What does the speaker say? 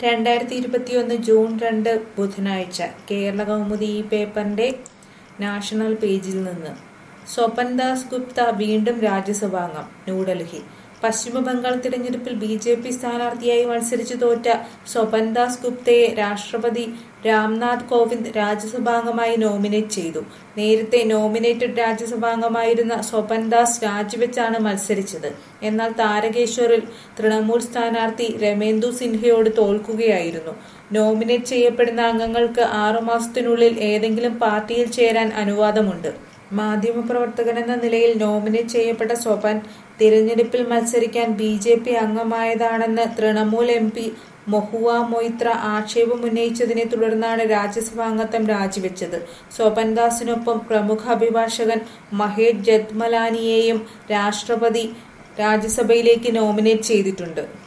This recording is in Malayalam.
2021 ജൂൺ 2 ബുധനാഴ്ച കേരളകൗമുദി ഈ പേപ്പറിന്റെ നാഷണൽ പേജിൽ നിന്ന് സ്വപൻ ദാസ് ഗുപ്ത വീണ്ടും രാജ്യസഭാംഗം. ന്യൂഡൽഹി. പശ്ചിമബംഗാൾ തിരഞ്ഞെടുപ്പിൽ ബി.ജെ.പി. സ്ഥാനാർത്ഥിയായി മത്സരിച്ചു തോറ്റ സ്വപൻ ദാസ് ഗുപ്തയെ രാഷ്ട്രപതി രാംനാഥ് കോവിന്ദ് രാജ്യസഭാംഗമായി നോമിനേറ്റ് ചെയ്തു. നേരത്തെ നോമിനേറ്റഡ് രാജ്യസഭാംഗമായിരുന്ന സ്വപൻ ദാസ് രാജിവെച്ചാണ് മത്സരിച്ചത്. എന്നാൽ താരകേശ്വറിൽ തൃണമൂൽ സ്ഥാനാർത്ഥി രമേന്ദു സിൻഹയോട് തോൽക്കുകയായിരുന്നു. നോമിനേറ്റ് ചെയ്യപ്പെടുന്ന അംഗങ്ങൾക്ക് 6 മാസത്തിനുള്ളിൽ ഏതെങ്കിലും പാർട്ടിയിൽ ചേരാൻ അനുവാദമുണ്ട്. മാധ്യമപ്രവർത്തകനെന്ന നിലയിൽ നോമിനേറ്റ് ചെയ്യപ്പെട്ട സ്വപൻ തിരഞ്ഞെടുപ്പിൽ മത്സരിക്കാൻ ബി.ജെ.പി. അംഗമായതാണെന്ന് തൃണമൂൽ എം.പി. മഹുവ മൊയ്ത്ര ആക്ഷേപമുന്നയിച്ചതിനെ തുടർന്നാണ് രാജ്യസഭാംഗത്വം രാജിവെച്ചത്. സ്വപൻ ദാസിനൊപ്പം പ്രമുഖ അഭിഭാഷകൻ മഹേഷ് ജത്മലാനിയെയും രാഷ്ട്രപതി രാജ്യസഭയിലേക്ക് നോമിനേറ്റ് ചെയ്തിട്ടുണ്ട്.